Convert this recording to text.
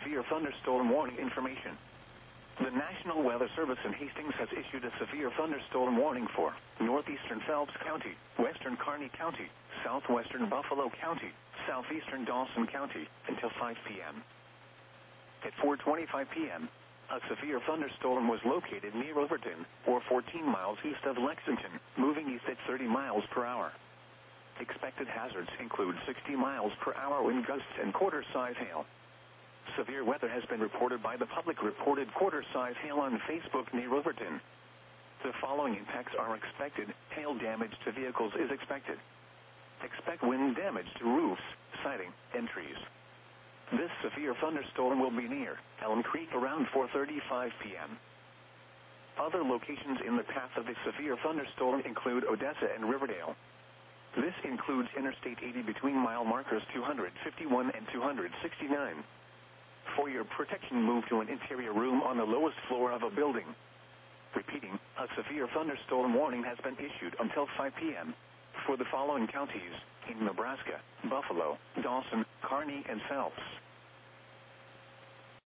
severe thunderstorm warning information. The National Weather Service in Hastings has issued a severe thunderstorm warning for northeastern Phelps County, western Kearney County, southwestern Buffalo County, southeastern Dawson County until 5 p.m. At 4:25 p.m., a severe thunderstorm was located near Overton, or 14 miles east of Lexington, moving east at 30 miles per hour. Expected hazards include 60 miles per hour wind gusts and quarter-size hail. Severe weather has been reported by the public reported quarter-size hail on Facebook near Overton. The following impacts are expected. Hail damage to vehicles is expected. Expect wind damage to roofs, siding, and trees. This severe thunderstorm will be near Elm Creek around 4:35 p.m. Other locations in the path of the severe thunderstorm include Odessa and Riverdale. This includes Interstate 80 between mile markers 251 and 269. For your protection, move to an interior room on the lowest floor of a building. Repeating, a severe thunderstorm warning has been issued until 5 p.m. for the following counties in Nebraska: Buffalo, Dawson, Kearney, and Phelps.